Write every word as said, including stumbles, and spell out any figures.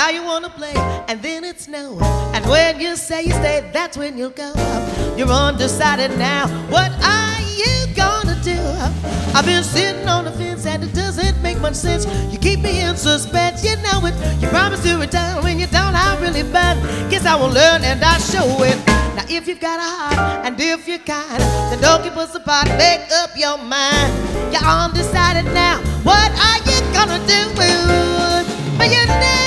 how you wanna play, and then it's no. And when you say you stay, that's when you'll go. You're undecided now, what are you gonna do? I've been sitting on the fence and it doesn't make much sense. You keep me in suspense, you know it. You promise to return when you don't, I'm really bad. Guess I will learn and I show it. Now if you've got a heart and if you're kind, then don't keep us apart, make up your mind. You're undecided now, what are you gonna do? But you know